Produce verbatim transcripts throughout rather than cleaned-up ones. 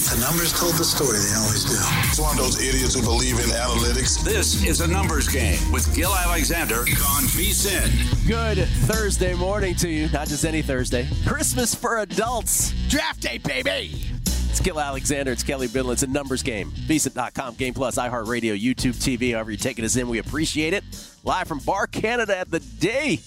The numbers told the story. They always do. It's one of those idiots who believe in analytics. This is a numbers game with Gil Alexander on V S I N. Good Thursday morning to you. Not just any Thursday. Christmas for adults. Draft day, baby. It's Gil Alexander. It's Kelly Bidlin. It's a numbers game. V S I N dot com, Game Plus, iHeartRadio, YouTube T V. However you're taking us in, we appreciate it. Live from Bar Canada at the day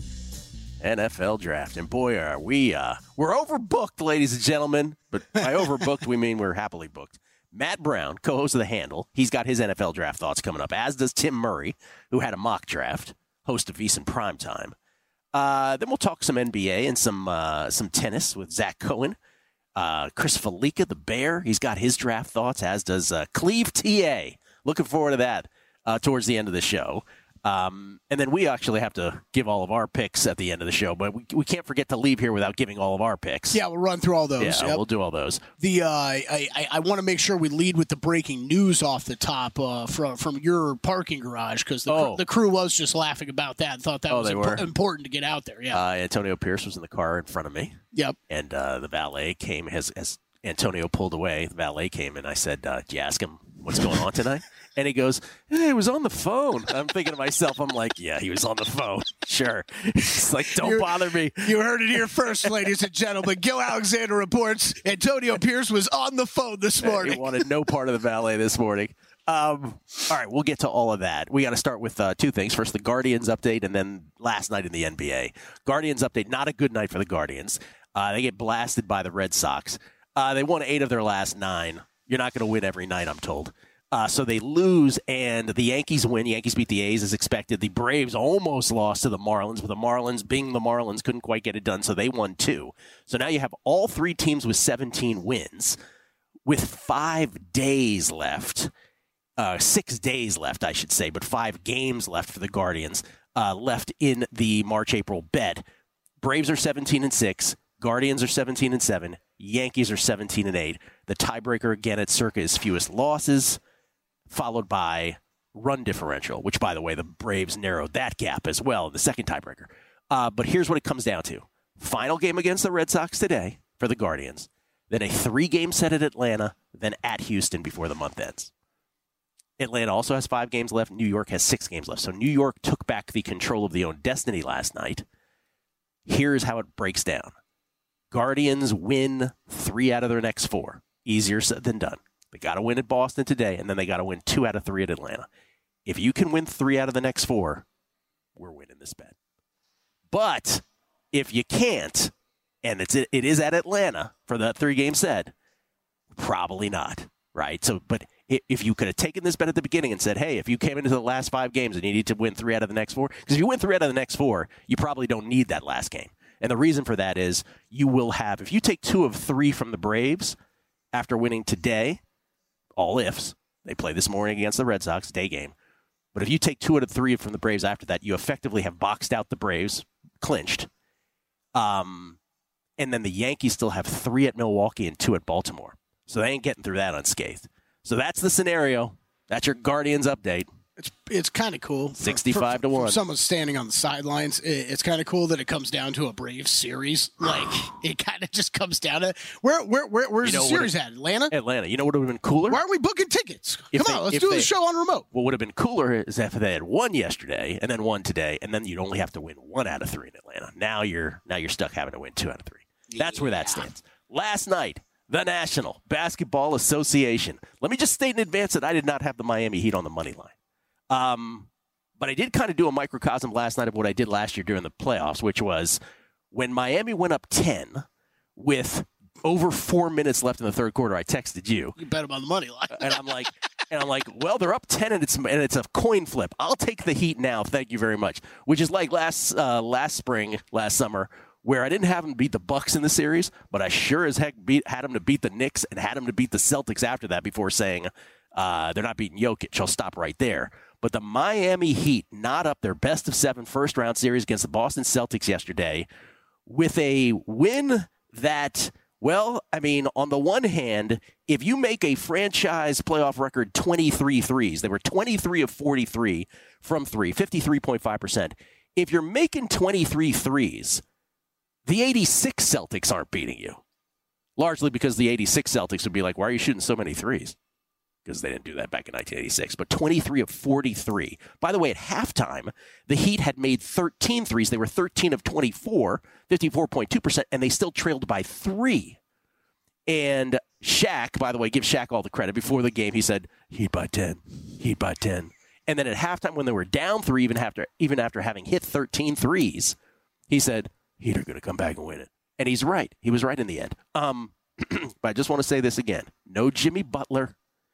N F L draft. And boy, are we, uh, we're overbooked, ladies and gentlemen. But by overbooked, we mean we're happily booked. Matt Brown, co-host of The Handle, he's got his N F L draft thoughts coming up, as does Tim Murray, who had a mock draft, host of V S I N Primetime. Uh, then we'll talk some N B A and some uh, some tennis with Zach Cohen. Uh, Chris Felica, the Bear, he's got his draft thoughts, as does uh, Cleve T A. Looking forward to that uh, towards the end of the show. Um, and then we actually have to give all of our picks at the end of the show, but we we can't forget to leave here without giving all of our picks. Yeah, we'll run through all those. Yeah, yep. we'll do all those. The uh, I I, I want to make sure we lead with the breaking news off the top uh, from from your parking garage, because the, oh. the crew was just laughing about that and thought that oh, was they impo- were? important to get out there. Yeah. Uh, Antonio Pierce was in the car in front of me. Yep. And uh, the valet came as as Antonio pulled away. The valet came and I said, uh, "Did you ask him what's going on tonight?" And he goes, "Hey, he was on the phone." I'm thinking to myself, I'm like, yeah, he was on the phone. Sure. It's like, don't You're, bother me. You heard it here first, ladies and gentlemen. Gil Alexander reports Antonio Pierce was on the phone this morning. He wanted no part of the valet this morning. Um, all right, we'll get to all of that. We got to start with uh, two things. First, the Guardians update, and then last night in the N B A. Guardians update, not a good night for the Guardians. Uh, they get blasted by the Red Sox. Uh, they won eight of their last nine. You're not going to win every night, I'm told. Uh, so they lose, and the Yankees win. Yankees beat the A's as expected. The Braves almost lost to the Marlins, but the Marlins, being the Marlins, couldn't quite get it done, so they won two. So now you have all three teams with seventeen wins, with five days left, uh, six days left, I should say, but five games left for the Guardians, uh, left in the March-April bet. Braves are seventeen and six, Guardians are seventeen and seven, Yankees are seventeen and eight. The tiebreaker again at Circa is fewest losses, followed by run differential, which, by the way, the Braves narrowed that gap as well in the second tiebreaker. Uh, but here's what it comes down to. Final game against the Red Sox today for the Guardians, then a three-game set at Atlanta, then at Houston before the month ends. Atlanta also has five games left. New York has six games left. So New York took back the control of their own destiny last night. Here's how it breaks down. Guardians win three out of their next four. Easier said than done. They got to win at Boston today, and then they got to win two out of three at Atlanta. If you can win three out of the next four, we're winning this bet. But if you can't, and it's it is at Atlanta for that three-game set, probably not, right? So, but if you could have taken this bet at the beginning and said, hey, if you came into the last five games and you need to win three out of the next four, because if you win three out of the next four, you probably don't need that last game. And the reason for that is you will have, if you take two of three from the Braves after winning today, all ifs. They play this morning against the Red Sox, day game. But if you take two out of three from the Braves after that, you effectively have boxed out the Braves, clinched. Um, and then the Yankees still have three at Milwaukee and two at Baltimore. So they ain't getting through that unscathed. So that's the scenario. That's your Guardians update. It's it's kind of cool. sixty-five to one. For someone standing on the sidelines, it's kind of cool that it comes down to a Braves series. Like, it kind of just comes down to where where, where where's you know the series at? Atlanta? Atlanta. You know what would have been cooler? Why aren't we booking tickets? If Come they, on, let's if do they, the show on remote. What would have been cooler is if they had won yesterday and then won today, and then you'd only have to win one out of three in Atlanta. Now you're now you're stuck having to win two out of three. That's yeah. where that stands. Last night, the National Basketball Association. Let me just state in advance that I did not have the Miami Heat on the money line. Um, but I did kind of do a microcosm last night of what I did last year during the playoffs, which was when Miami went up ten with over four minutes left in the third quarter, I texted you. You bet them on the money line. and I'm like, and I'm like, well, they're up ten and it's and it's a coin flip. I'll take the Heat now. Thank you very much. Which is like last uh, last spring, last summer, where I didn't have them beat the Bucks in the series, but I sure as heck beat, had them to beat the Knicks and had them to beat the Celtics after that before saying uh, they're not beating Jokic. I'll stop right there. But the Miami Heat not up their best of seven first-round series against the Boston Celtics yesterday with a win that, well, I mean, on the one hand, if you make a franchise playoff record twenty-three threes, they were twenty-three of forty-three from three, fifty-three point five percent. If you're making twenty-three threes, the eighty-six Celtics aren't beating you. largely because the eighty-six Celtics would be like, why are you shooting so many threes? Because they didn't do that back in nineteen eighty-six. But twenty-three of forty-three. By the way, at halftime, the Heat had made thirteen threes. They were thirteen of twenty-four, fifty-four point two percent, and they still trailed by three. And Shaq, by the way, give Shaq all the credit. Before the game, he said, Heat by ten, Heat by ten. And then at halftime, when they were down three, even after, even after having hit thirteen threes, he said, Heat are going to come back and win it. And he's right. He was right in the end. Um, but I just want to say this again. No Jimmy Butler.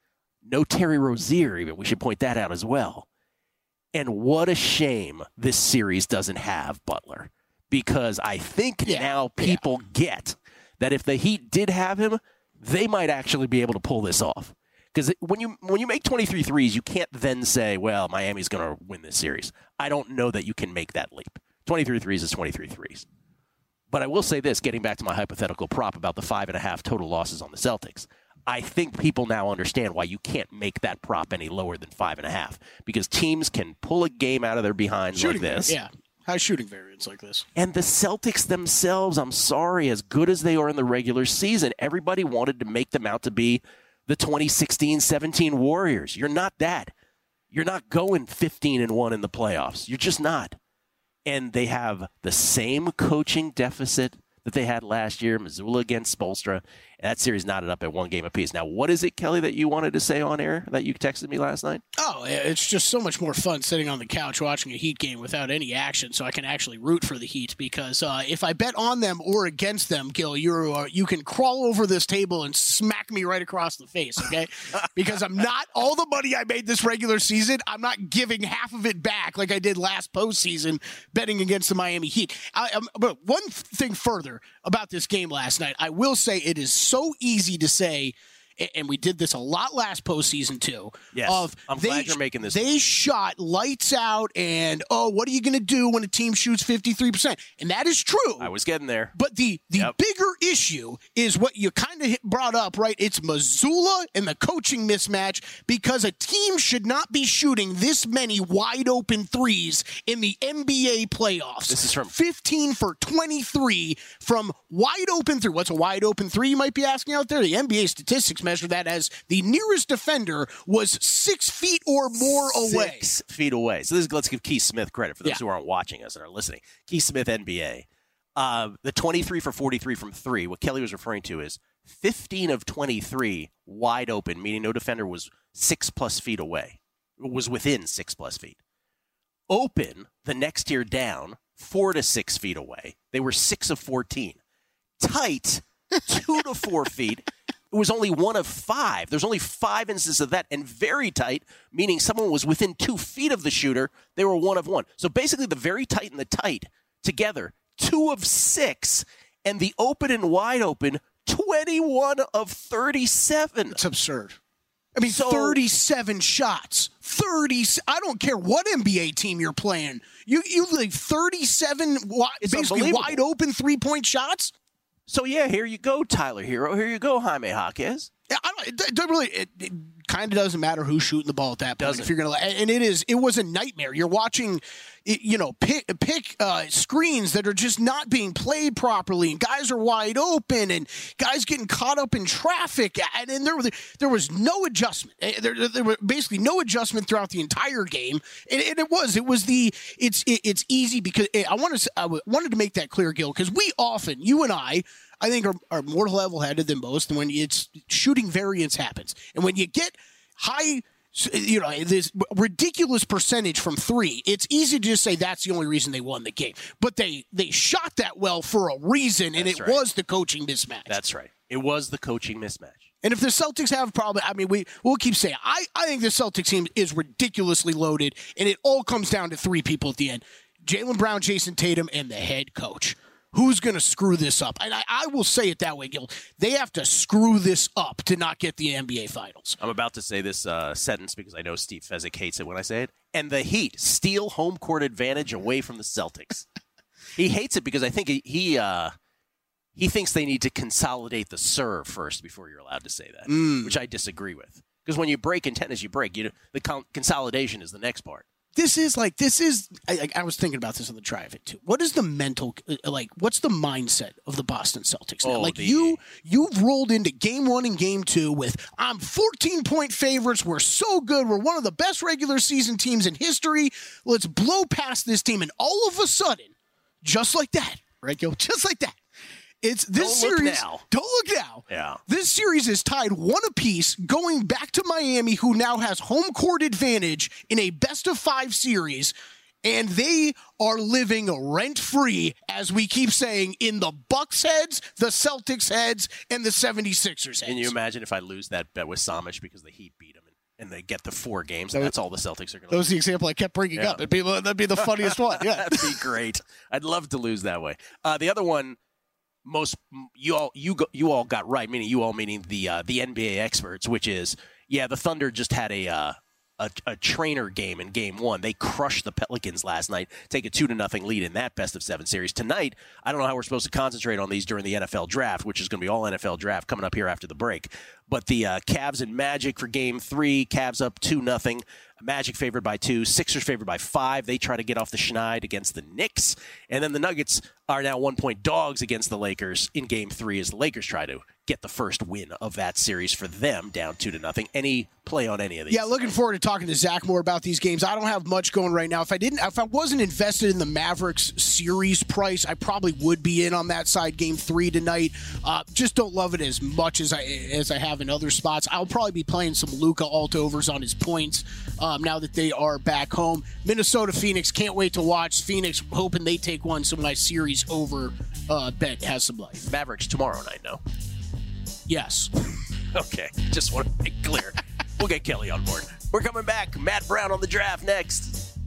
No Terry Rozier, even. We should point that out as well. And what a shame this series doesn't have Butler. Because I think yeah, now people yeah. get that if the Heat did have him, they might actually be able to pull this off. Because when you when you make twenty-three threes, you can't then say, well, Miami's going to win this series. I don't know that you can make that leap. twenty-three threes is twenty-three threes. But I will say this, getting back to my hypothetical prop about the five and a half total losses on the Celtics. I think people now understand why you can't make that prop any lower than five and a half, because teams can pull a game out of their behinds shooting like this. Yeah, high shooting variance like this. And the Celtics themselves, I'm sorry, as good as they are in the regular season, everybody wanted to make them out to be the twenty sixteen seventeen Warriors. You're not that. You're not going fifteen and one in the playoffs. You're just not. And they have the same coaching deficit that they had last year, Missoula against Spoelstra. That series knotted up at one game apiece. Now, what is it, Kelly, that you wanted to say on air that you texted me last night? Oh, it's just so much more fun sitting on the couch watching a Heat game without any action, so I can actually root for the Heat. Because uh, if I bet on them or against them, Gil, you uh, you can crawl over this table and smack me right across the face, okay? Because I'm not all the money I made this regular season. I'm not giving half of it back like I did last postseason betting against the Miami Heat. I, um, but one thing further about this game last night, I will say it is so easy to say, and we did this a lot last postseason too. Yes, of I'm they, glad you're making this. They point. shot lights out, and oh, what are you going to do when a team shoots fifty-three percent? And that is true. I was getting there. But the the yep. bigger issue is what you kind of brought up, right? It's Missoula and the coaching mismatch, because a team should not be shooting this many wide open threes in the N B A playoffs. This is from fifteen for twenty-three from wide open three. What's a wide open three, you might be asking out there? The N B A statistics measure that as the nearest defender was six feet or more away. Six feet away. So this is, let's give Keith Smith credit for those yeah. who aren't watching us and are listening. Keith Smith, N B A. Uh, the twenty-three for forty-three from three, what Kelly was referring to is fifteen of twenty-three wide open, meaning no defender was six plus feet away. Was within six plus feet. Open, the next tier down, four to six feet away. They were six of fourteen. Tight, two to four feet. It was only one of five. There's only five instances of that. And very tight, meaning someone was within two feet of the shooter. They were one of one. So basically the very tight and the tight together, two of six. And the open and wide open, twenty-one of thirty-seven. It's absurd. I mean, so, thirty-seven shots. thirty. I don't care what N B A team you're playing. You you like thirty-seven wi- basically wide open three-point shots? So, yeah, here you go, Tyler Hero. Here you go, Jaime Jaquez. Yeah, I don't, it, it really, it, it kind of doesn't matter who's shooting the ball at that point. Doesn't. If you're gonna, and it is, it was a nightmare. You're watching, you know, pick pick uh, screens that are just not being played properly, and guys are wide open, and guys getting caught up in traffic, and then there was there was no adjustment. There, there was basically no adjustment throughout the entire game, and, and it was it was the it's it, it's easy because I wanted to, I wanted to make that clear, Gil, because we often, you and I. I think are, are more level-headed than most, and when it's shooting variance happens. And when you get high, you know, this ridiculous percentage from three, it's easy to just say that's the only reason they won the game. But they, they shot that well for a reason, and that's it right. was the coaching mismatch. That's right. It was the coaching mismatch. And if the Celtics have a problem, I mean, we, we'll keep saying, I, I think the Celtics team is ridiculously loaded, and it all comes down to three people at the end. Jaylen Brown, Jason Tatum, and the head coach. Who's going to screw this up? And I, I will say it that way, Gil. They have to screw this up to not get the N B A Finals. I'm about to say this uh, sentence because I know Steve Fezzik hates it when I say it. And the Heat steal home court advantage away from the Celtics. He hates it because I think he he, uh, he thinks they need to consolidate the serve first before you're allowed to say that, mm. which I disagree with. Because when you break in tennis, you break. You know, the con- consolidation is the next part. this is like this is. I, I was thinking about this on the drive it too. What is the mental like? What's the mindset of the Boston Celtics now? Oh, like the, you, you've rolled into game one and game two with I'm fourteen point favorites. We're so good. We're one of the best regular season teams in history. Let's blow past this team, and all of a sudden, just like that, right, Gil? Just like that. It's this Don't look series. now. Don't look now. Yeah. This series is tied one apiece, going back to Miami, who now has home court advantage in a best of five series, and they are living rent free, as we keep saying, in the Bucks' heads, the Celtics' heads, and the seventy-sixers' heads. Can you imagine if I lose that bet with Samish because the Heat beat him and they get the four games? And that's all the Celtics are going to. That was the example I kept bringing Yeah. up. It'd be, that'd be the funniest one. Yeah, That'd be great. I'd love to lose that way. Uh, the other one. Most you all you go, you all got right, meaning you all meaning the uh, the N B A experts, which is yeah, the Thunder just had a, uh, a a trainer game in Game One. They crushed the Pelicans last night, take a two to nothing lead in that best of seven series. Tonight, I don't know how we're supposed to concentrate on these during the N F L draft, which is going to be all N F L draft coming up here after the break. But the uh, Cavs and Magic for Game Three, Cavs up two nothing. Magic favored by two, Sixers favored by five. They try to get off the schneid against the Knicks. And then the Nuggets are now one-point dogs against the Lakers in Game Three as the Lakers try to get the first win of that series for them, down two to nothing. Any play on any of these? Yeah, looking forward to talking to Zach more about these games. I don't have much going right now. If I didn't, if I wasn't invested in the Mavericks series price, I probably would be in on that side. Game three tonight. Uh, just don't love it as much as I as I have in other spots. I'll probably be playing some Luka Altovers on his points um, now that they are back home. Minnesota Phoenix, can't wait to watch. Phoenix hoping they take one, so my series over uh, bet has some life. Mavericks tomorrow night, no? Yes. Okay, just want to make clear. We'll get Kelly on board. We're coming back. Matt Brown on the draft next.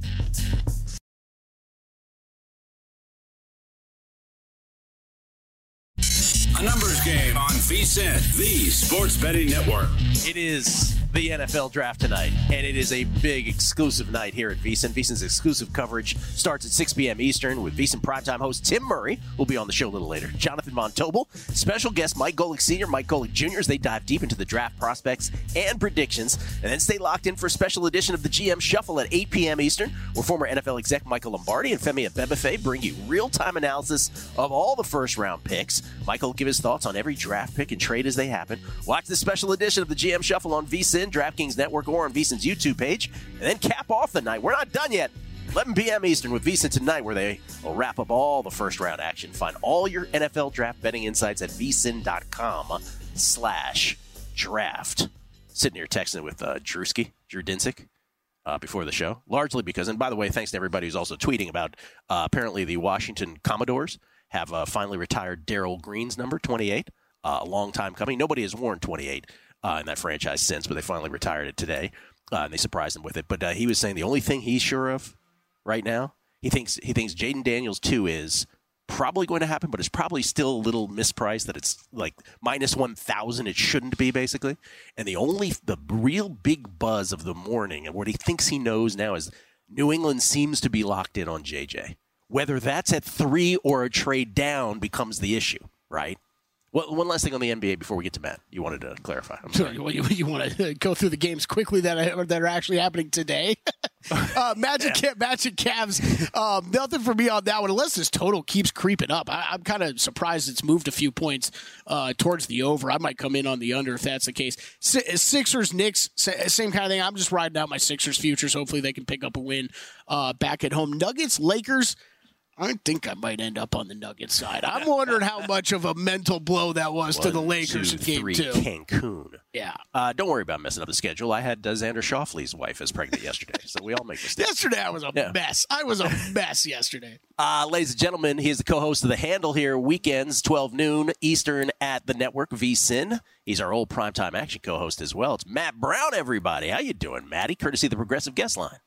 A numbers game on VSiN, the Sports Betting Network. It is the N F L draft tonight, and it is a big exclusive night here at VSiN. VSiN's exclusive coverage starts at six p.m. Eastern with VSiN primetime host Tim Murray. Will be on the show a little later. Jonathan Montobel, special guest Mike Golick Senior, Mike Golick Junior as they dive deep into the draft prospects and predictions, and then stay locked in for a special edition of the G M Shuffle at eight p.m. Eastern, where former N F L exec Michael Lombardi and Femi Abebefe bring you real-time analysis of all the first-round picks. Michael will give his thoughts on every draft pick and trade as they happen. Watch this special edition of the G M Shuffle on VSiN, DraftKings Network, or on VSiN's YouTube page, and then cap off the night. We're not done yet. eleven p.m. Eastern with VSiN tonight, where they will wrap up all the first-round action. Find all your N F L draft betting insights at vsin.com slash draft. Sitting here texting with uh, Drewski, Drew Dinsick, uh, before the show, largely because, and by the way, thanks to everybody who's also tweeting about, uh, apparently the Washington Commodores have uh, finally retired Darryl Green's number, twenty-eight. Uh, a long time coming. Nobody has worn twenty-eight uh, in that franchise since, but they finally retired it today, uh, and they surprised him with it. But uh, he was saying the only thing he's sure of right now, he thinks he thinks Jaden Daniels two is probably going to happen, but it's probably still a little mispriced, that it's like minus one thousand. It shouldn't be, basically. And the only, the real big buzz of the morning, and what he thinks he knows now, is New England seems to be locked in on J J. Whether that's at three or a trade down becomes the issue, right? Well, one last thing on the N B A before we get to Matt. You wanted to clarify. I'm sorry. Sure. You, you want to go through the games quickly that are, that are actually happening today? uh, Magic, yeah. Magic Cavs. Um, nothing for me on that one, unless this total keeps creeping up. I, I'm kind of surprised it's moved a few points uh, towards the over. I might come in on the under if that's the case. Sixers, Knicks, same kind of thing. I'm just riding out my Sixers futures. Hopefully they can pick up a win uh, back at home. Nuggets, Lakers. I think I might end up on the Nuggets side. I'm wondering how much of a mental blow that was One, to the Lakers two, in game three, two. Cancun. Yeah. Uh, don't worry about messing up the schedule. I had uh, Xander Schauffele's wife as pregnant yesterday, so we all make mistakes. Yesterday I was a Yeah. mess. I was a mess yesterday. Uh, ladies and gentlemen, he is the co-host of The Handle here, weekends, twelve noon Eastern at the network, VSiN. He's our old primetime action co-host as well. It's Matt Brown, everybody. How you doing, Matty? Courtesy of the Progressive Guest Line.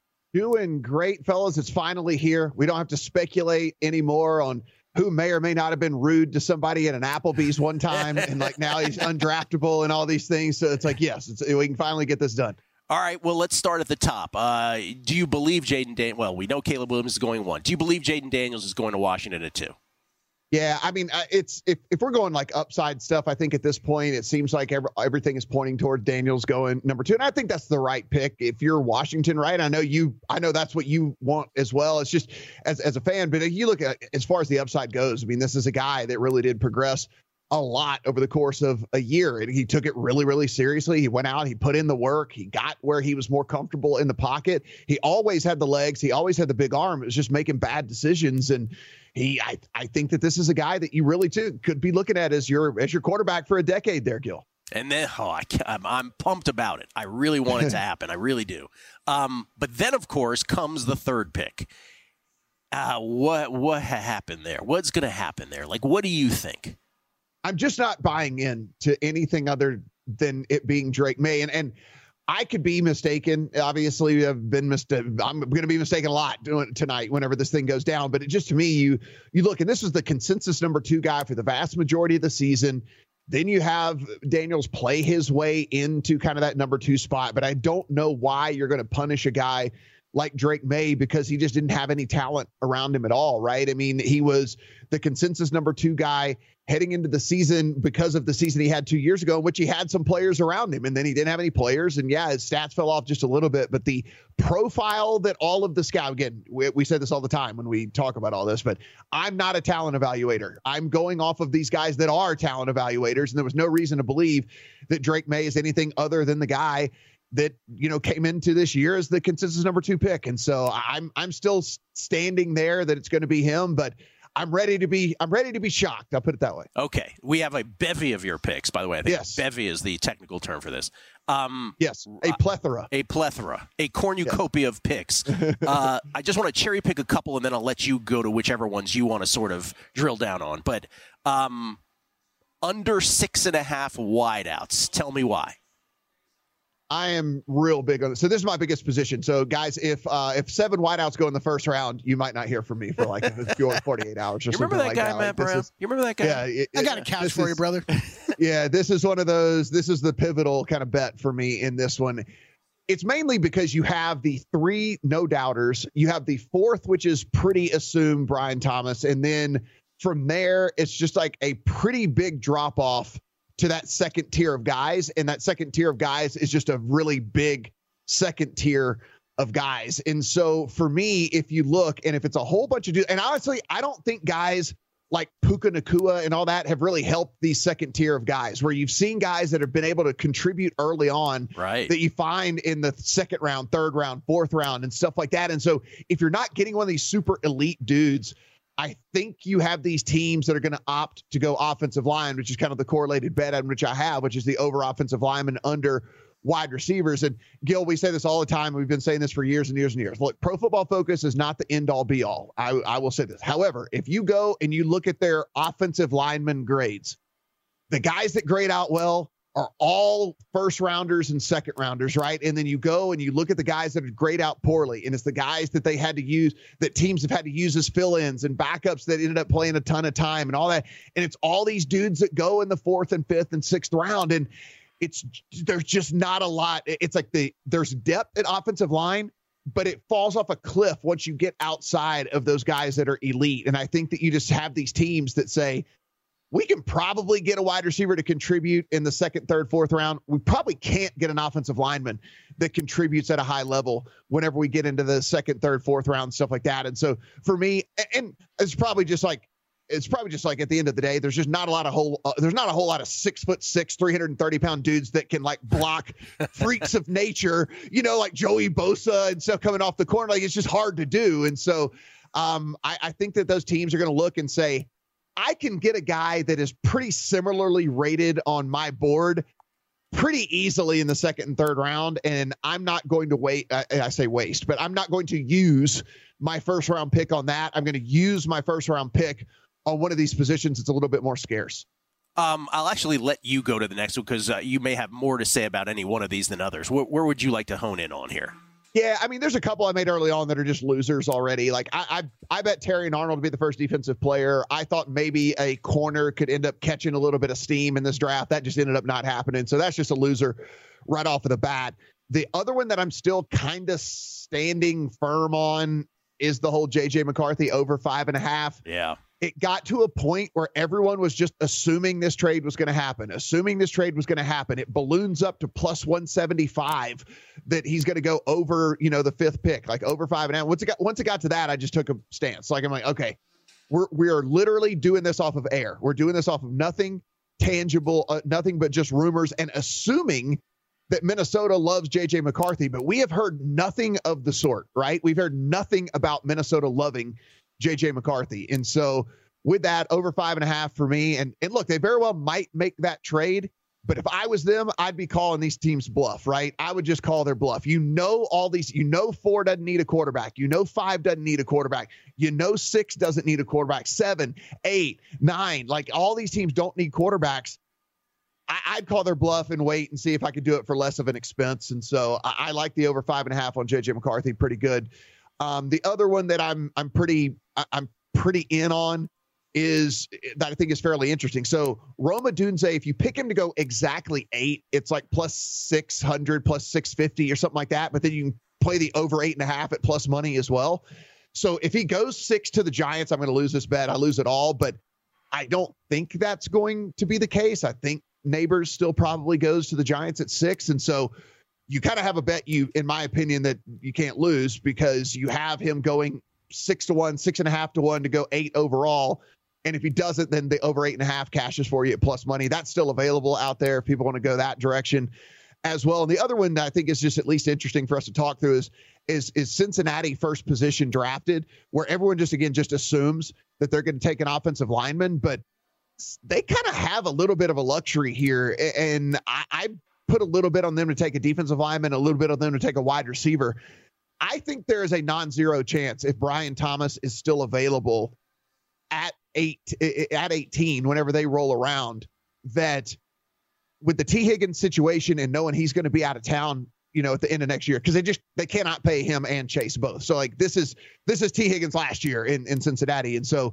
Doing great, fellas. It's finally here. We don't have to speculate anymore on who may or may not have been rude to somebody at an Applebee's one time, and like now he's undraftable and all these things. So it's like, yes, it's, we can finally get this done. All right, well, let's start at the top. Uh, do you believe Jaden Daniels? Well, we know Caleb Williams is going one. Do you believe Jaden Daniels is going to Washington at two? Yeah, I mean, uh, it's if, if we're going like upside stuff, I think at this point it seems like every, everything is pointing toward Daniels going number two, and I think that's the right pick if you're Washington, right? I know you, I know that's what you want as well. It's just as as a fan, but you look at as far as the upside goes. I mean, this is a guy that really did progress a lot over the course of a year, and he took it really, really seriously. He went out, he put in the work, he got where he was more comfortable in the pocket. He always had the legs, he always had the big arm. It was just making bad decisions, and he, I, I think that this is a guy that you really too could be looking at as your as your quarterback for a decade there, Gil. And then, oh, I can't, I'm, I'm pumped about it. I really want it to happen. I really do. Um, but then, of course, comes the third pick. Uh, what what ha- happened there? What's going to happen there? Like, what do you think? I'm just not buying in to anything other than it being Drake May. And and I could be mistaken. Obviously, I've been mistaken. I'm going to be mistaken a lot doing tonight whenever this thing goes down. But it just, to me, you you look, and this was the consensus number two guy for the vast majority of the season. Then you have Daniels play his way into kind of that number two spot. But I don't know why you're going to punish a guy like Drake May because he just didn't have any talent around him at all, right? I mean, he was the consensus number two guy heading into the season because of the season he had two years ago, in which he had some players around him, and then he didn't have any players. And yeah, his stats fell off just a little bit, but the profile that all of the scout, again, we, we say this all the time when we talk about all this, but I'm not a talent evaluator. I'm going off of these guys that are talent evaluators. And there was no reason to believe that Drake May is anything other than the guy that, you know, came into this year as the consensus number two pick. And so I'm, I'm still standing there that it's going to be him, but I'm ready to be, I'm ready to be shocked. I'll put it that way. Okay. We have a bevy of your picks, by the way. I think yes. Bevy is the technical term for this. Um, yes. A plethora. Uh, a plethora. A cornucopia yeah. of picks. uh, I just want to cherry pick a couple, and then I'll let you go to whichever ones you want to sort of drill down on. But um, under six and a half wideouts. Tell me why. I am real big on it. So this is my biggest position. So guys, if uh, if seven wideouts go in the first round, you might not hear from me for like forty-eight hours or you something remember that like guy, that. Matt like, Brown? is, you remember that guy? Yeah, it, I got a couch for is, you, brother. Yeah, this is one of those. This is the pivotal kind of bet for me in this one. It's mainly because you have the three no doubters. You have the fourth, which is pretty assumed Brian Thomas, and then from there, it's just like a pretty big drop off to that second tier of guys. And that second tier of guys is just a really big second tier of guys. And so for me, if you look, and if it's a whole bunch of dudes, and honestly, I don't think guys like Puka Nacua and all that have really helped these second tier of guys, where you've seen guys that have been able to contribute early on, right, that you find in the second round, third round, fourth round, and stuff like that. And so if you're not getting one of these super elite dudes, I think you have these teams that are going to opt to go offensive line, which is kind of the correlated bet on which I have, which is the over offensive lineman, under wide receivers. And Gil, we say this all the time. We've been saying this for years and years and years. Look, Pro Football Focus is not the end all be all. I, I will say this. However, if you go and you look at their offensive lineman grades, the guys that grade out well are all first rounders and second rounders, right? And then you go and you look at the guys that grade out poorly, and it's the guys that they had to use, that teams have had to use as fill-ins and backups that ended up playing a ton of time and all that. And it's all these dudes that go in the fourth and fifth and sixth round. And it's, there's just not a lot. It's like the, there's depth at offensive line, but it falls off a cliff once you get outside of those guys that are elite. And I think that you just have these teams that say, we can probably get a wide receiver to contribute in the second, third, fourth round. We probably can't get an offensive lineman that contributes at a high level whenever we get into the second, third, fourth round, stuff like that. And so for me, and it's probably just like, it's probably just like at the end of the day, there's just not a lot of whole, uh, there's not a whole lot of six foot six, three hundred thirty pound dudes that can like block freaks of nature, you know, like Joey Bosa and stuff coming off the corner. Like, it's just hard to do. And so um, I, I think that those teams are going to look and say, I can get a guy that is pretty similarly rated on my board pretty easily in the second and third round. And I'm not going to wait. I, I say waste, but I'm not going to use my first round pick on that. I'm going to use my first round pick on one of these positions that's a little bit more scarce. Um, I'll actually let you go to the next one because uh, you may have more to say about any one of these than others. Where, where would you like to hone in on here? Yeah, I mean, there's a couple I made early on that are just losers already. Like, I I, I bet Terry Arnold to be the first defensive player. I thought maybe a corner could end up catching a little bit of steam in this draft. That just ended up not happening. So that's just a loser right off of the bat. The other one that I'm still kind of standing firm on is the whole J J McCarthy over five and a half. Yeah. it got to a point where everyone was just assuming this trade was going to happen, assuming this trade was going to happen. It balloons up to plus one seventy-five that he's going to go over, you know, the fifth pick, like over five and a half. Once it got, once it got to that, I just took a stance. Like, I'm like, okay, we're, we are literally doing this off of air. We're doing this off of nothing tangible, uh, nothing but just rumors and assuming that Minnesota loves J J McCarthy, but we have heard nothing of the sort, right? We've heard nothing about Minnesota loving J J McCarthy. And so with that, over five and a half for me. And, and look, they very well might make that trade, but if I was them, I'd be calling these teams bluff, right? I would just call their bluff. You know, all these, you know, four doesn't need a quarterback. You know, five doesn't need a quarterback. You know, six doesn't need a quarterback. Seven, eight, nine, like all these teams don't need quarterbacks. I, I'd call their bluff and wait and see if I could do it for less of an expense. And so I, I like the over five and a half on J J McCarthy. Pretty good. Um, the other one that I'm I'm pretty I'm pretty in on is that I think is fairly interesting. So Rome Odunze, if you pick him to go exactly eight, it's like plus six hundred, plus six fifty or something like that. But then you can play the over eight and a half at plus money as well. So if he goes six to the Giants, I'm going to lose this bet. I lose it all. But I don't think that's going to be the case. I think Neighbors still probably goes to the Giants at six. And so you kind of have a bet, you, in my opinion, that you can't lose because you have him going six to one, six and a half to one to go eight overall. And if he doesn't, then the over eight and a half cashes for you at plus money. That's still available out there if people want to go that direction as well. And the other one that I think is just at least interesting for us to talk through is, is, is Cincinnati first position drafted, where everyone just, again, just assumes that they're going to take an offensive lineman, but they kind of have a little bit of a luxury here. And I, I put a little bit on them to take a defensive lineman, a little bit on them to take a wide receiver. I think there is a non-zero chance if Brian Thomas is still available at eight, at eighteen, whenever they roll around, that with the T. Higgins situation and knowing he's going to be out of town, you know, at the end of next year, because they just, they cannot pay him and Chase both. So like, this is, this is T. Higgins last year in, in Cincinnati. And so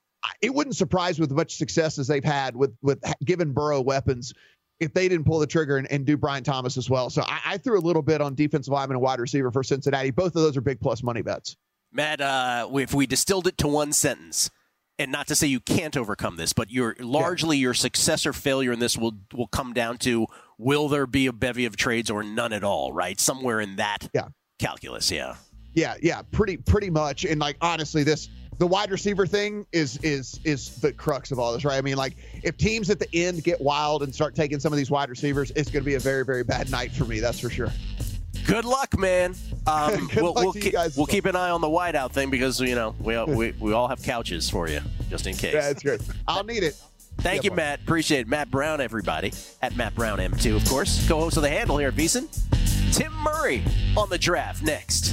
it wouldn't surprise with much success as they've had with, with giving Burrow weapons if they didn't pull the trigger and, and do Brian Thomas as well. So I, I threw a little bit on defensive lineman and wide receiver for Cincinnati. Both of those are big plus money bets. Matt, uh, if we distilled it to one sentence, and not to say you can't overcome this, but your largely yeah. your success or failure in this will will come down to, will there be a bevy of trades or none at all, right? Somewhere in that yeah. calculus, yeah. Yeah, yeah, pretty pretty much. And like, honestly, this the wide receiver thing is is is the crux of all this, right? I mean, like, if teams at the end get wild and start taking some of these wide receivers, it's going to be a very, very bad night for me. That's for sure. Good luck, man. Um, Good we'll luck we'll, to keep, you guys we'll keep an eye on the whiteout thing because, you know, we, we we all have couches for you just in case. Yeah, that's great. I'll need it. Thank yeah, you, Matt. Appreciate it. Matt Brown, everybody. At Matt Brown M two, of course. Co-host of The Handle here at VSiN. Tim Murray on the draft next.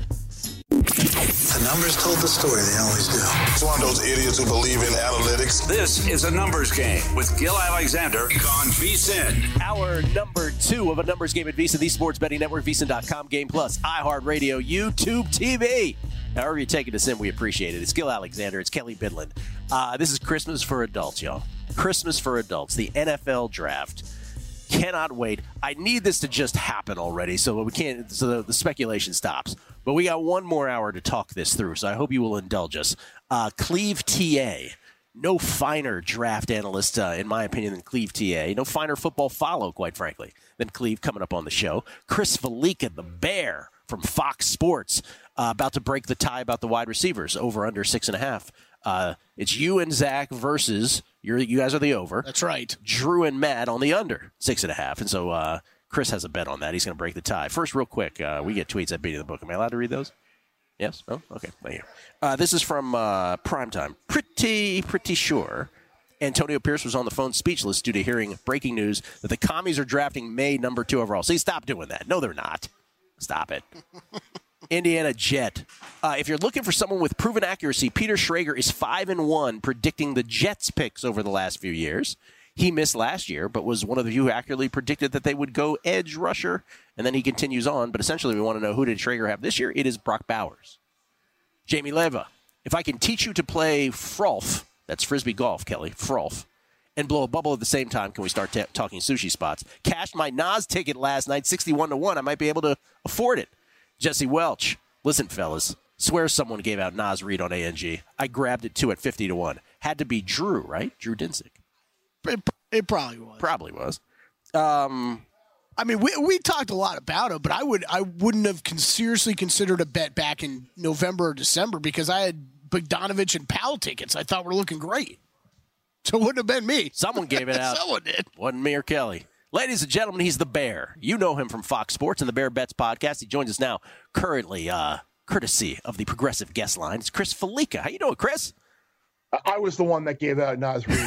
The numbers told the story. They always do. It's one of those idiots who believe in analytics. This is a numbers game with Gil Alexander on VSiN. Our number two of a numbers game at VSiN, the Sports Betting Network, VSiN dot com, Game Plus, iHeartRadio, YouTube T V. However you take it us in, we appreciate it. It's Gil Alexander. It's Kelly Bidlin. Uh, this is Christmas for adults, y'all. Christmas for adults. The N F L draft. Cannot wait. I need this to just happen already, so we can't. So the, the speculation stops. But we got one more hour to talk this through, so I hope you will indulge us. Uh, Cleve T A, no finer draft analyst, uh, in my opinion, than Cleve T A. No finer football follow, quite frankly, than Cleve coming up on the show. Chris Valika, the Bear from Fox Sports, uh, about to break the tie about the wide receivers, over under six and a half. Uh, it's you and Zach versus you're, you guys are the over. That's right. Drew and Matt on the under six and a half, and so. Uh, Chris has a bet on that. He's going to break the tie. First, real quick, uh, we get tweets at Beating the Book. Am I allowed to read those? Yes? Oh, okay. Thank you. Uh, this is from uh, Primetime. Pretty, pretty sure Antonio Pierce was on the phone speechless due to hearing breaking news that the Commies are drafting May number two overall. See, stop doing that. No, they're not. Stop it. Indiana Jet. Uh, if you're looking for someone with proven accuracy, Peter Schrager is five and one predicting the Jets picks over the last few years. He missed last year, but was one of the few who accurately predicted that they would go edge rusher, and then he continues on. But essentially, we want to know, who did Schrager have this year? It is Brock Bowers. Jamie Leva. If I can teach you to play frolf, that's Frisbee golf, Kelly, frolf, and blow a bubble at the same time, can we start t- talking sushi spots? Cashed my Nas ticket last night, sixty-one to one. I might be able to afford it. Jesse Welch. Listen, fellas, Swear someone gave out Naz Reid on A N G. I grabbed it too at fifty to one. Had to be Drew, right? Drew Dinsick. It, it probably was. Probably was. Um, I mean, we we talked a lot about it, but I would I wouldn't have con- seriously considered a bet back in November or December because I had Bogdanovich and Powell tickets. I thought were looking great. So it wouldn't have been me. Someone gave it out. Someone did. Wasn't me or Kelly. Ladies and gentlemen, he's the Bear. You know him from Fox Sports and the Bear Bets podcast. He joins us now, currently uh, courtesy of the Progressive Guest Line. It's Chris Felica. How you doing, Chris? I was the one that gave out Naz Reid.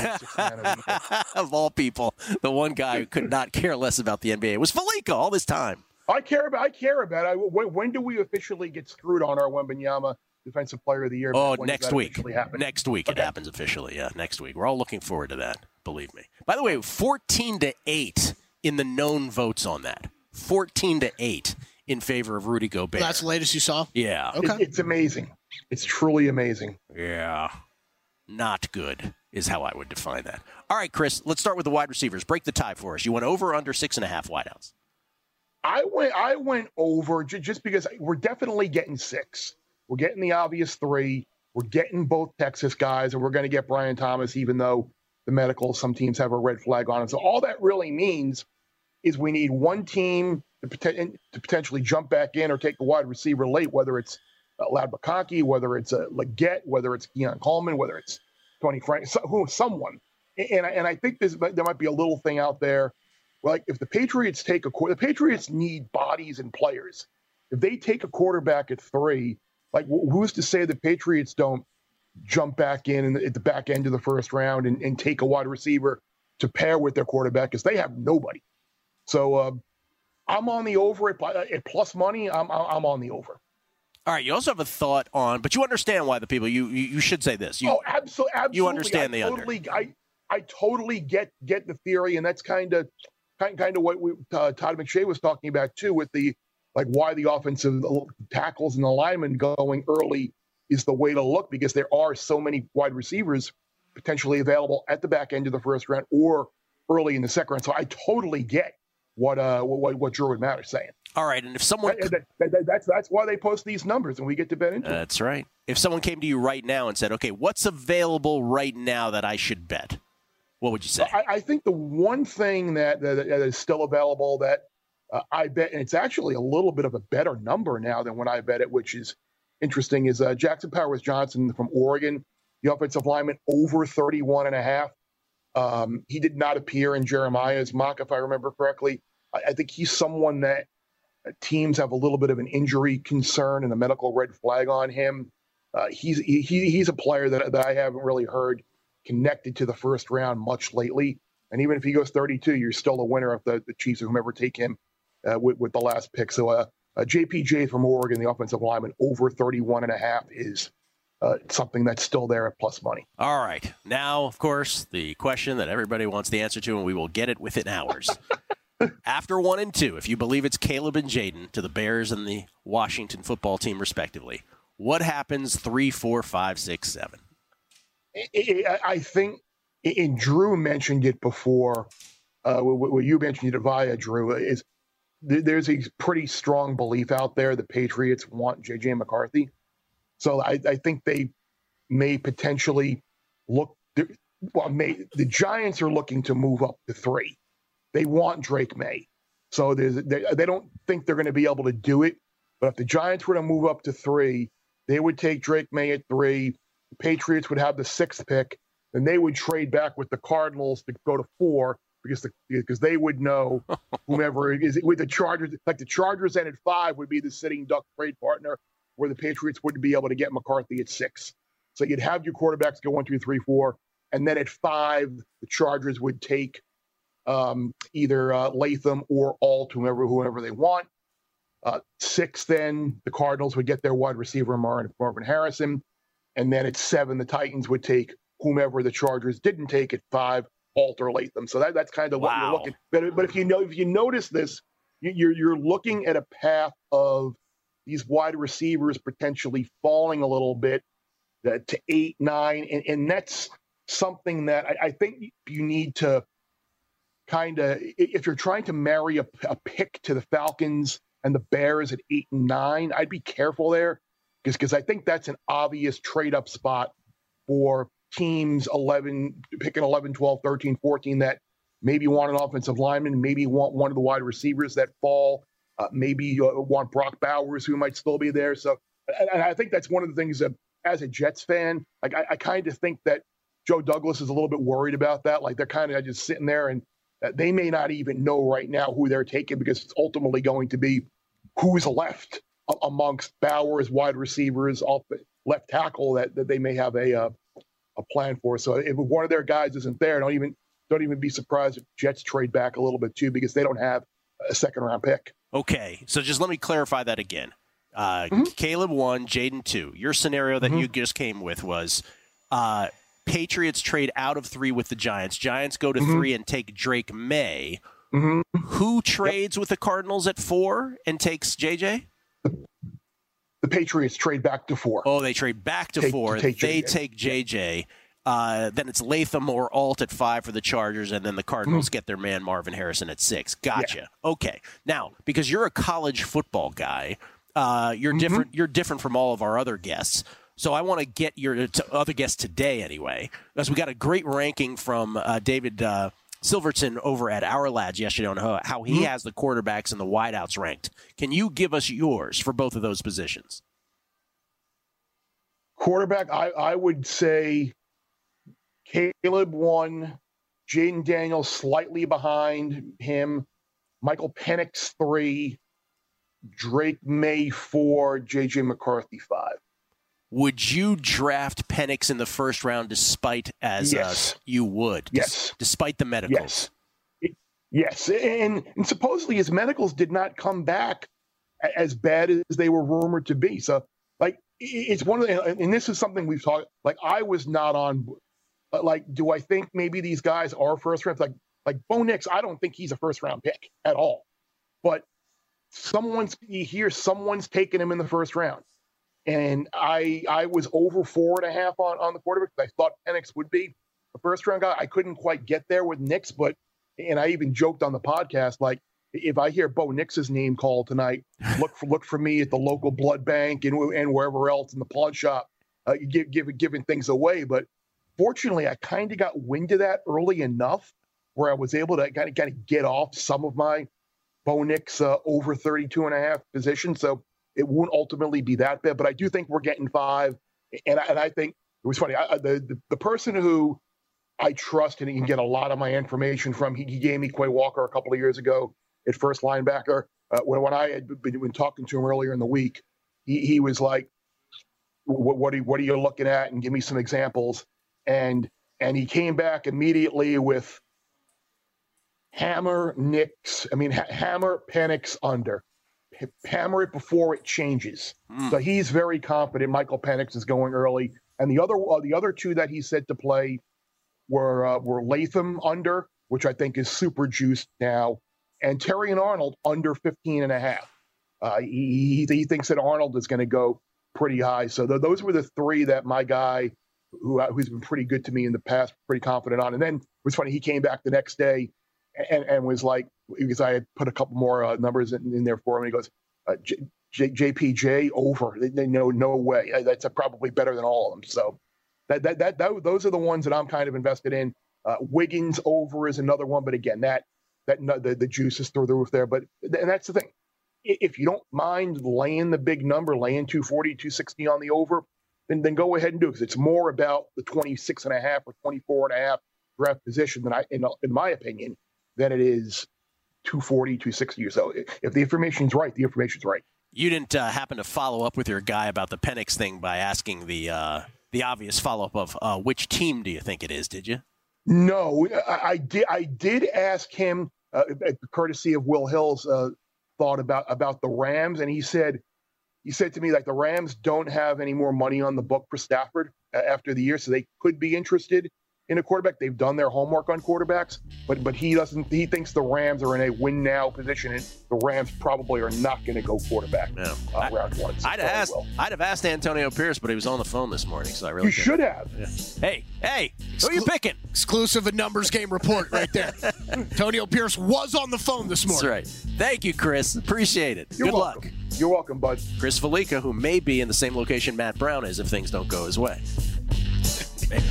Of all people, the one guy who could not care less about the N B A was Felica all this time. I care about. I care about. I, when, when do we officially get screwed on our Wembanyama Defensive Player of the Year? Oh, when next week. Next week okay. It happens officially. Yeah, next week. We're all looking forward to that. Believe me. By the way, fourteen to eight in the known votes on that. Fourteen to eight in favor of Rudy Gobert. That's the latest you saw. Yeah. Okay. It, it's amazing. It's truly amazing. Yeah. Not good is how I would define that. All right, Chris, let's start with the wide receivers. Break the tie for us. You went over or under six and a half wideouts? I went I went over j- just because we're definitely getting six. We're getting the obvious three. We're getting both Texas guys, and we're going to get Brian Thomas, even though the medical, some teams have a red flag on it. So all that really means is we need one team to, pot- to potentially jump back in or take a wide receiver late, whether it's uh, Lad McConkey, whether it's uh, Leggett, whether it's Keon Coleman, whether it's Tony Frank, so, who, someone. And, and I think this, there might be a little thing out there. Like if the Patriots take a the Patriots need bodies and players. If they take a quarterback at three, like who's to say the Patriots don't jump back in, in the, at the back end of the first round and, and take a wide receiver to pair with their quarterback because they have nobody. So uh, I'm on the over at, at plus money. I'm I'm on the over. All right. You also have a thought on, but you understand why the people. You you, you should say this. You, oh, absolutely, absolutely. You understand I the totally, under. I I totally get get the theory, and that's kind of kind kind of what we, uh, Todd McShay was talking about too, with the like why the offensive tackles and the linemen going early is the way to look because there are so many wide receivers potentially available at the back end of the first round or early in the second round. So I totally get what uh what what Drew and Matt are saying. All right, and if someone that, that, that, that's that's why they post these numbers and we get to bet into. That's right. If someone came to you right now and said, "Okay, what's available right now that I should bet?" What would you say? I, I think the one thing that, that, that is still available that uh, I bet, and it's actually a little bit of a better number now than when I bet it, which is interesting, is uh, Jackson Powers Johnson from Oregon, the offensive lineman, over thirty-one and a half. Um, he did not appear in Jeremiah's mock, if I remember correctly. I, I think he's someone that uh, teams have a little bit of an injury concern and a medical red flag on him. Uh, he's he, he's a player that, that I haven't really heard connected to the first round much lately. And even if he goes thirty-two, you're still a winner if the, the Chiefs or whomever take him uh, with, with the last pick. So uh, uh, J P J from Oregon, the offensive lineman, over thirty-one and a half is uh, something that's still there at plus money. All right. Now, of course, the question that everybody wants the answer to, and we will get it within hours. After one and two, if you believe it's Caleb and Jaden to the Bears and the Washington football team, respectively, what happens three, four, five, six, seven? I think, and Drew mentioned it before, uh, what you mentioned it via Drew, is there's a pretty strong belief out there the Patriots want J J McCarthy. So I, I think they may potentially look, well, may, the Giants are looking to move up to three. They want Drake May. So there's, they, they don't think they're going to be able to do it. But if the Giants were to move up to three, they would take Drake May at three. The Patriots would have the sixth pick, and they would trade back with the Cardinals to go to four because the, because they would know whomever is with the Chargers. Like the Chargers and at five would be the sitting duck trade partner, where the Patriots wouldn't be able to get McCarthy at six. So you'd have your quarterbacks go one, two, three, four, and then at five, the Chargers would take um, either uh, Latham or Alt, whomever whoever they want. Uh, six, then the Cardinals would get their wide receiver Marvin, Marvin Harrison. And then at seven, the Titans would take whomever the Chargers didn't take at five, Alt or Latham. So that, that's kind of what wow. you're looking. But but if you know if you notice this, you, you're you're looking at a path of these wide receivers potentially falling a little bit uh, to eight, nine, and, and that's something that I, I think you need to kind of, if you're trying to marry a, a pick to the Falcons and the Bears at eight and nine, I'd be careful there. because I think that's an obvious trade-up spot for teams eleven, picking eleven, twelve, thirteen, fourteen that maybe want an offensive lineman, maybe want one of the wide receivers that fall, uh, maybe uh, want Brock Bowers, who might still be there. So, and, and I think that's one of the things that, as a Jets fan, like I, I kind of think that Joe Douglas is a little bit worried about that. Like they're kind of just sitting there, and uh, they may not even know right now who they're taking, because it's ultimately going to be who's left a- amongst Bowers, wide receivers, off left tackle that, that they may have a uh, a plan for. So if one of their guys isn't there, don't even don't even be surprised if Jets trade back a little bit too, because they don't have a second round pick. Okay, so just let me clarify that again. Uh, Mm-hmm. Caleb one, Jaden two. Your scenario that Mm-hmm. you just came with was uh, Patriots trade out of three with the Giants. Giants go to Mm-hmm. three and take Drake May. Mm-hmm. Who trades yep. with the Cardinals at four and takes J J? The Patriots trade back to four. Oh, they trade back to take, four. Take they J J. take J J. Uh, then it's Latham or Alt at five for the Chargers, and then the Cardinals mm-hmm. get their man Marvin Harrison at six. Gotcha. Yeah. Okay. Now, because you're a college football guy, uh, you're mm-hmm. different. You're different from all of our other guests. So I want to get your to other guests today anyway, because we got a great ranking from uh, David uh, Silverton over at Our Lads yesterday on how he mm-hmm. has the quarterbacks and the wideouts ranked. Can you give us yours for both of those positions? Quarterback, I, I would say Caleb one, Jaden Daniels slightly behind him, Michael Penix three, Drake May four, J J McCarthy five. Would you draft Penix in the first round despite as yes. uh, you would? Yes. Des- despite the medicals? Yes. It, yes. And, and supposedly his medicals did not come back as bad as they were rumored to be. So, like, it's one of the, and this is something we've talked, like, I was not on, like, do I think maybe these guys are first round? Like, like Bo Nix, I don't think he's a first round pick at all. But someone's, you hear someone's taking him in the first round. And I I was over four and a half on, on the quarterback. I thought Penix would be a first round guy. I couldn't quite get there with Nix, but, and I even joked on the podcast, like, if I hear Bo Nix's name called tonight, look for look for me at the local blood bank and and wherever else in the pawn shop, uh, give, give, giving things away. But fortunately, I kind of got wind of that early enough where I was able to kind of kind of get off some of my Bo Nix uh, over thirty-two and a half position. So it won't ultimately be that bad. But I do think we're getting five. And I, and I think it was funny. I, the, the the person who I trust and can get a lot of my information from, he, he gave me Quay Walker a couple of years ago at first linebacker. Uh, when, when I had been, been talking to him earlier in the week, he, he was like, what, what, are, what are you looking at? And give me some examples. And and he came back immediately with hammer, Nix. I mean, ha- hammer, Penix under. H- hammer it before it changes. Mm. So he's very confident Michael Penix is going early. And the other uh, the other two that he said to play were uh, were Latham under, which I think is super juiced now, and Terry and Arnold under fifteen and a half. Uh, he, he thinks that Arnold is going to go pretty high. So th- those were the three that my guy, who uh, who's been pretty good to me in the past, pretty confident on. And then it was funny, he came back the next day and, and was like, because I had put a couple more uh, numbers in, in there for him, and he goes, uh, J, J, J P J over. They, they know no way. That's uh, probably better than all of them. So that, that that that those are the ones that I'm kind of invested in. Uh, Wiggins over is another one, but again, that that the, the juice is through the roof there. But and that's the thing. If you don't mind laying the big number, laying two forty, two sixty on the over, then then go ahead and do it, because it's more about the twenty-six and a half or twenty-four and a half draft position than I, in, in my opinion, than it is two forty, two sixty or so. If the information's right, the information's right. You didn't uh, happen to follow up with your guy about the Penix thing by asking the uh, the obvious follow-up of uh, which team do you think it is, did you? No, I, I did. I did ask him, uh, courtesy of Will Hill's uh, thought about about the Rams, and he said he said to me, like, the Rams don't have any more money on the book for Stafford uh, after the year, so they could be interested in a quarterback. They've done their homework on quarterbacks, but but he doesn't. He thinks the Rams are in a win now position, and the Rams probably are not going to go quarterback yeah. uh, I, round one. I'd have asked. Well. I'd have asked Antonio Pierce, but he was on the phone this morning, so I really you should have. Yeah. Hey, hey, who are you picking? Exclusive a numbers game report right there. Antonio Pierce was on the phone this morning. That's right. Thank you, Chris. Appreciate it. You're Good welcome. luck. You're welcome, bud. Chris Felica, who may be in the same location Matt Brown is if things don't go his way. Maybe.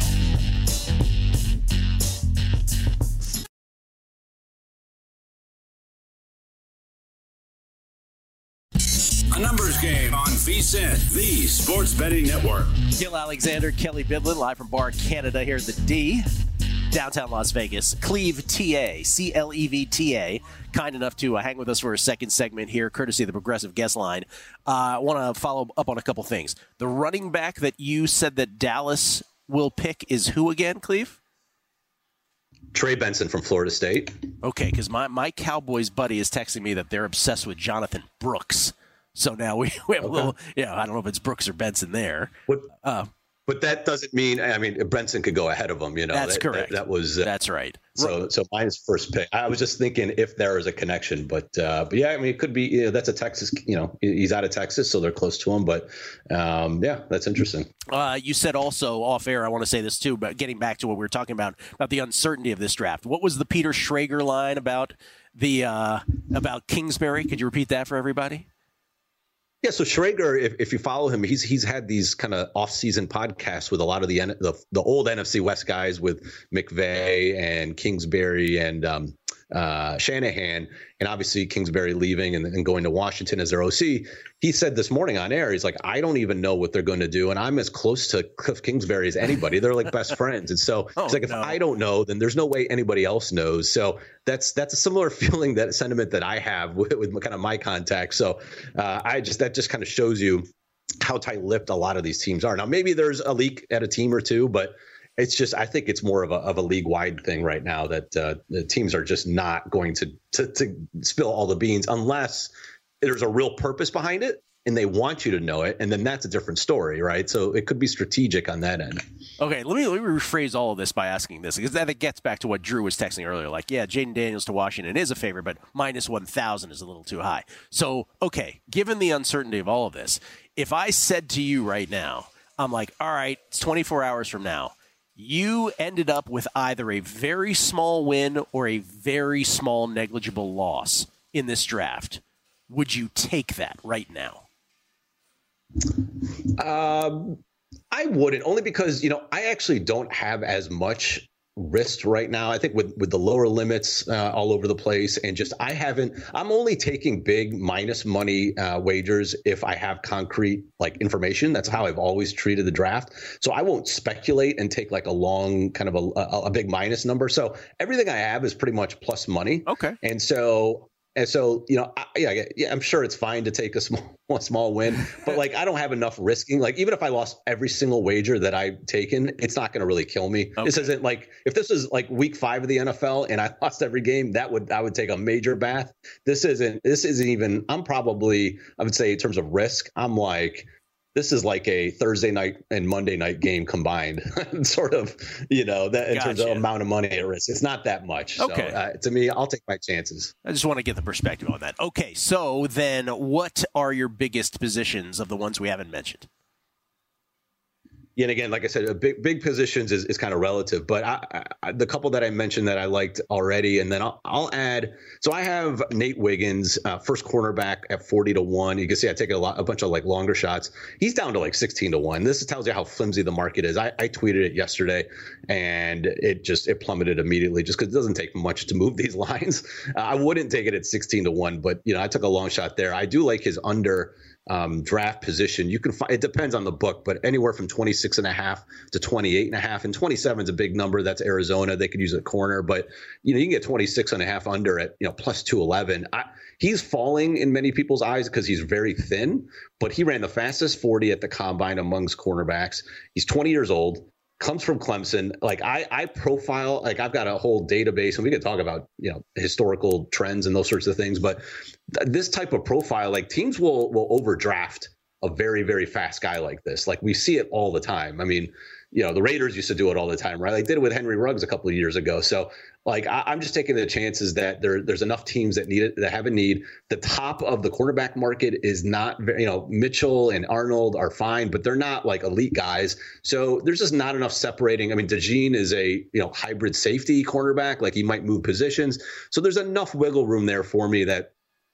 A numbers game on V S I N, the sports betting network. Gil Alexander, Kelly Bidlin, live from Bar Canada here at the D, downtown Las Vegas. Cleve T A, C L E V T A, kind enough to uh, hang with us for a second segment here, courtesy of the Progressive Guest Line. Uh, I want to follow up on a couple things. The running back that you said that Dallas will pick is who again, Cleve? Trey Benson from Florida State. Okay, because my, my Cowboys buddy is texting me that they're obsessed with Jonathan Brooks. So now we, we have okay. a little, yeah, I don't know if it's Brooks or Benson there. What, uh, but that doesn't mean, I mean, Benson could go ahead of him, you know. That's that, correct. That, that was. Uh, that's right. So so mine's first pick. I was just thinking if there is a connection, but uh, but yeah, I mean, it could be, you know, that's a Texas, you know, he's out of Texas, so they're close to him. But um, yeah, that's interesting. Uh, you said also off air, I want to say this too, but getting back to what we were talking about, about the uncertainty of this draft. What was the Peter Schrager line about the uh, about Kingsbury? Could you repeat that for everybody? Yeah, so Schrager, if, if you follow him, he's he's had these kind of off-season podcasts with a lot of the the, the old N F C West guys with McVay and Kingsbury and um, uh, Shanahan, and obviously Kingsbury leaving and, and going to Washington as their O C. He said this morning on air, he's like, I don't even know what they're going to do, and I'm as close to Cliff Kingsbury as anybody. They're like best friends, and so oh, it's like no. if I don't know, then there's no way anybody else knows. So that's that's a similar feeling, that sentiment that I have with, with kind of my contacts. So uh, I just that just kind of shows you how tight-lipped a lot of these teams are. Now maybe there's a leak at a team or two, but it's just, I think it's more of a of a league-wide thing right now that uh, the teams are just not going to, to to spill all the beans unless there's a real purpose behind it and they want you to know it, and then that's a different story, right? So it could be strategic on that end. Okay, let me let me rephrase all of this by asking this, because that gets back to what Drew was texting earlier. Like, yeah, Jaden Daniels to Washington is a favorite, but minus one thousand is a little too high. So, okay, given the uncertainty of all of this, if I said to you right now, I'm like, all right, it's twenty-four hours from now, you ended up with either a very small win or a very small negligible loss in this draft, would you take that right now? Um, I wouldn't, only because, you know, I actually don't have as much risk right now. I think with, with the lower limits uh, all over the place, and just I haven't, I'm only taking big minus money uh, wagers if I have concrete like information. That's how I've always treated the draft. So I won't speculate and take like a long kind of a, a, a big minus number. So everything I have is pretty much plus money. Okay. And so And so, you know, I, yeah, yeah, I'm sure it's fine to take a small, a small win, but like I don't have enough risking. Like even if I lost every single wager that I've taken, it's not going to really kill me. Okay. This isn't like if this is like week five of the N F L and I lost every game, that would I would take a major bath. This isn't. This isn't even. I'm probably I would say in terms of risk, I'm like. This is like a Thursday night and Monday night game combined, sort of, you know, that in gotcha. terms of amount of money at risk. It's not that much. Okay. So, uh, to me, I'll take my chances. I just want to get the perspective on that. Okay, so then what are your biggest positions of the ones we haven't mentioned? Yeah, and again, like I said, big big positions is, is kind of relative, but I, I, the couple that I mentioned that I liked already, and then I'll, I'll add. So I have Nate Wiggins, uh, first cornerback at forty to one. You can see I take a lot, a bunch of like longer shots. He's down to like sixteen to one. This tells you how flimsy the market is. I, I tweeted it yesterday, and it just it plummeted immediately just because it doesn't take much to move these lines. Uh, I wouldn't take it at sixteen to one, but you know I took a long shot there. I do like his under. Um, draft position. You can find, it depends on the book, but anywhere from twenty-six and a half to twenty-eight and a half, and twenty-seven is a big number. That's Arizona. They could use a corner, but you know, you can get twenty-six and a half under at, you know, plus two eleven. I, he's falling in many people's eyes because he's very thin, but he ran the fastest forty at the combine amongst cornerbacks. He's twenty years old. Comes from Clemson. Like I, I profile, like I've got a whole database, and we could talk about, you know, historical trends and those sorts of things. But th- this type of profile, like teams will will overdraft a very, very fast guy like this. Like we see it all the time. I mean, you know, the Raiders used to do it all the time, right? They did it with Henry Ruggs a couple of years ago. So like I, I'm just taking the chances that there there's enough teams that need it, that have a need. The top of the cornerback market is not, you know, Mitchell and Arnold are fine, but they're not like elite guys. So there's just not enough separating. I mean, DeJean is a, you know, hybrid safety cornerback, like he might move positions. So there's enough wiggle room there for me that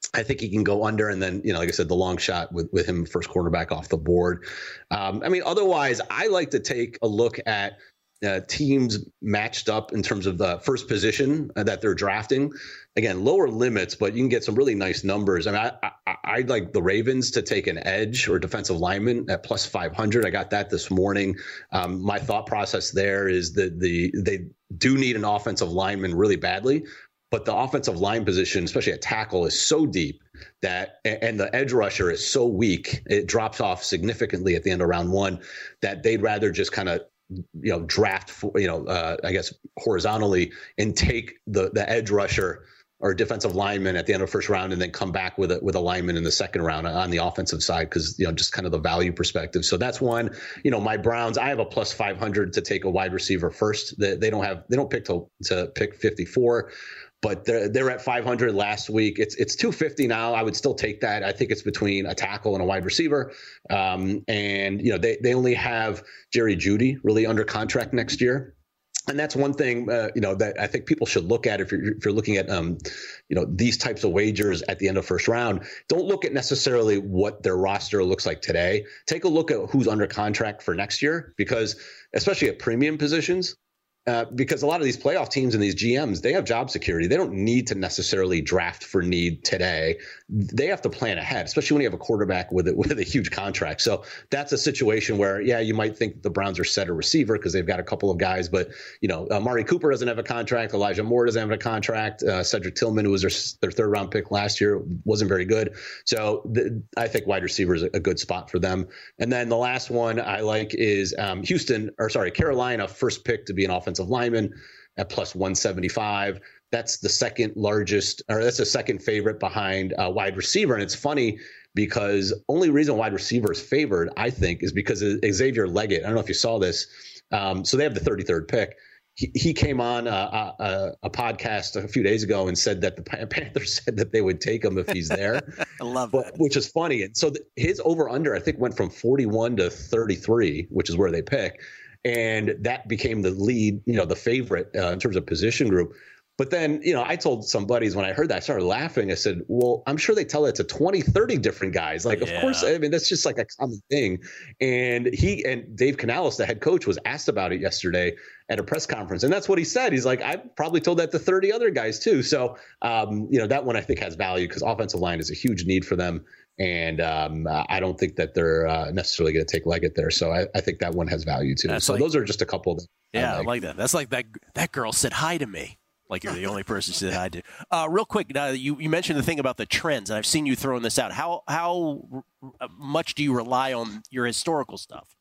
I think he can go under, and then, you know, like I said, the long shot with, with him first quarterback off the board. Um, I mean, otherwise, I like to take a look at uh, teams matched up in terms of the first position that they're drafting. Again, lower limits, but you can get some really nice numbers. I mean, I, I, I'd like the Ravens to take an edge or defensive lineman at plus five hundred. I got that this morning. Um, my thought process there is that the they do need an offensive lineman really badly. But the offensive line position, especially at tackle, is so deep that, and the edge rusher is so weak, it drops off significantly at the end of round one, that they'd rather just kind of, you know, draft, for, you know, uh, I guess horizontally and take the the edge rusher or defensive lineman at the end of the first round, and then come back with a with a lineman in the second round on the offensive side, because, you know, just kind of the value perspective. So that's one. You know, my Browns, I have a plus five hundred to take a wide receiver first. They, they don't have they don't pick to to pick fifty-four. But they're, they're at five hundred last week. It's it's two fifty now. I would still take that. I think it's between a tackle and a wide receiver. Um, and, you know, they, they only have Jerry Jeudy really under contract next year. And that's one thing, uh, you know, that I think people should look at if you're, if you're looking at, um, you know, these types of wagers at the end of first round. Don't look at necessarily what their roster looks like today. Take a look at who's under contract for next year, because especially at premium positions, Uh, because a lot of these playoff teams and these G Ms, they have job security. They don't need to necessarily draft for need today. They have to plan ahead, especially when you have a quarterback with it with a huge contract. So that's a situation where, yeah, you might think the Browns are set a receiver because they've got a couple of guys, but, you know, uh, Amari Cooper doesn't have a contract. Elijah Moore doesn't have a contract. Uh, Cedric Tillman, who was their, their third round pick last year, wasn't very good. So the, I think wide receiver is a, a good spot for them. And then the last one I like is um, Houston, or sorry, Carolina, first pick to be an offensive lineman at plus one seventy-five. That's the second largest, or that's the second favorite behind uh, wide receiver. And it's funny because only reason wide receiver is favored, I think, is because of Xavier Leggett. I don't know if you saw this. Um, so they have the thirty-third pick. He, he came on a, a, a podcast a few days ago and said that the Panthers said that they would take him if he's there. I love but, that. Which is funny. And so the, his over-under, I think, went from forty-one to thirty-three, which is where they pick. And that became the lead, you know, the favorite uh, in terms of position group. But then, you know, I told some buddies when I heard that, I started laughing. I said, well, I'm sure they tell it to twenty, thirty different guys. Like, yeah. Of course, I mean, that's just like a common thing. And he and Dave Canales, the head coach, was asked about it yesterday at a press conference. And that's what he said. He's like, I probably told that to thirty other guys, too. So, um, you know, that one I think has value because offensive line is a huge need for them. And um, I don't think that they're uh, necessarily going to take Leggett there. So I, I think that one has value, too. That's so like, those are just a couple. That yeah, I like. I like that. That's like that that girl said hi to me. Like you're the only person she said hi to. Uh, real quick, uh, you, you mentioned the thing about the trends, and I've seen you throwing this out. How, how much do you rely on your historical stuff?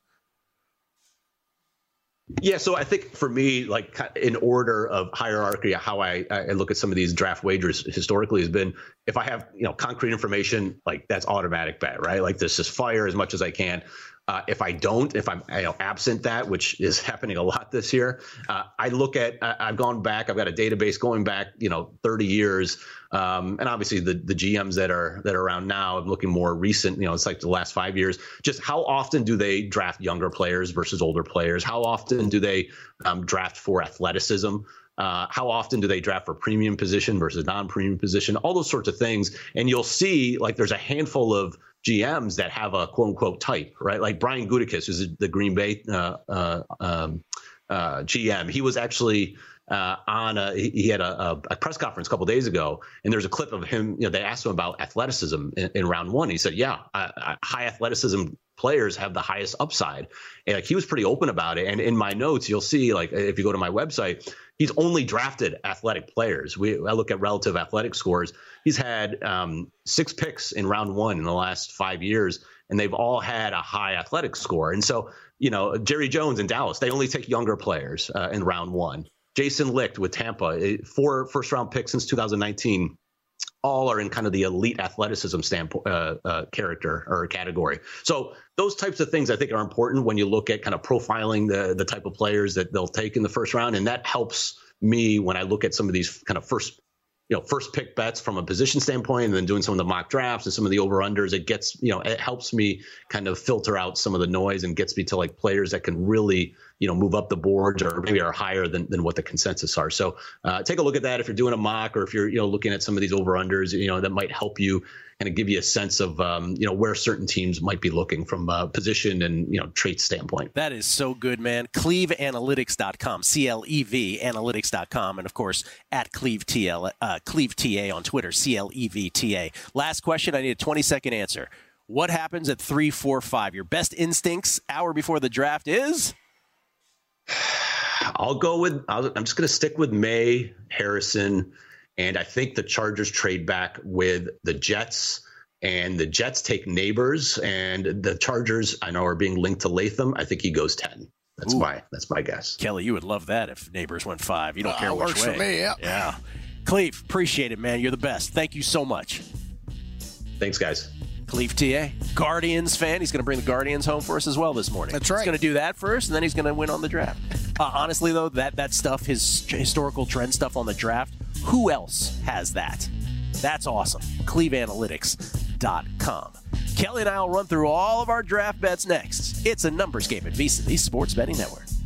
Yeah, so I think for me, like in order of hierarchy, how I, I look at some of these draft wagers historically has been if I have, you know, concrete information, like that's automatic bet, right? Like this is fire as much as I can. Uh, if I don't, if I'm you know, absent that, which is happening a lot this year, uh, I look at, I, I've gone back, I've got a database going back, you know, thirty years. Um, and obviously the, the G Ms that are, that are around now, I'm looking more recent, you know, it's like the last five years, just how often do they draft younger players versus older players? How often do they um, draft for athleticism? Uh, how often do they draft for premium position versus non-premium position? All those sorts of things. And you'll see like there's a handful of G Ms that have a quote unquote type, right? Like Brian Gutekunst, who's the Green Bay uh, uh, um, uh, G M. He was actually uh, on a, he, he had a, a press conference a couple of days ago, and there's a clip of him, you know, they asked him about athleticism in, in round one. He said, yeah, I, I, high athleticism players have the highest upside. And like, he was pretty open about it. And in my notes, you'll see, like, if you go to my website, he's only drafted athletic players. We I look at relative athletic scores. He's had um, six picks in round one in the last five years, and they've all had a high athletic score. And so, you know, Jerry Jones in Dallas, they only take younger players uh, in round one. Jason Licht with Tampa, four first round picks since two thousand nineteen. All are in kind of the elite athleticism standpoint, uh, uh, character or category. So those types of things I think are important when you look at kind of profiling the the type of players that they'll take in the first round. And that helps me when I look at some of these kind of first, you know, first pick bets from a position standpoint, and then doing some of the mock drafts and some of the over unders. It gets, you know, it helps me kind of filter out some of the noise and gets me to like players that can really you know, move up the boards or maybe are higher than, than what the consensus are. So uh, take a look at that if you're doing a mock or if you're, you know, looking at some of these over-unders, you know, that might help you kind of give you a sense of, um, you know, where certain teams might be looking from a position and, you know, trait standpoint. That is so good, man. Cleve Analytics dot com, C L E V Analytics dot com, and, of course, at Cleve T L, uh, Cleve T A on Twitter, C L E V T A. Last question. I need a twenty-second answer. What happens at three, four, five? Your best instincts hour before the draft is? I'll go with, I'll, I'm just going to stick with May, Harrison, and I think the Chargers trade back with the Jets, and the Jets take Neighbors, and the Chargers, I know, are being linked to Latham. I think he goes ten. That's Ooh. my that's my guess. Kelly, you would love that if Neighbors went five. You don't uh, care which works way. For me, yeah. Yeah. Cleve, appreciate it, man. You're the best. Thank you so much. Thanks, guys. Cleve T A, Guardians fan. He's going to bring the Guardians home for us as well this morning. That's right. He's going to do that first, and then he's going to win on the draft. Uh, honestly, though, that, that stuff, his historical trend stuff on the draft, who else has that? That's awesome. Cleve Analytics dot com. Kelly and I will run through all of our draft bets next. It's a numbers game at VSiN, the Sports Betting Network.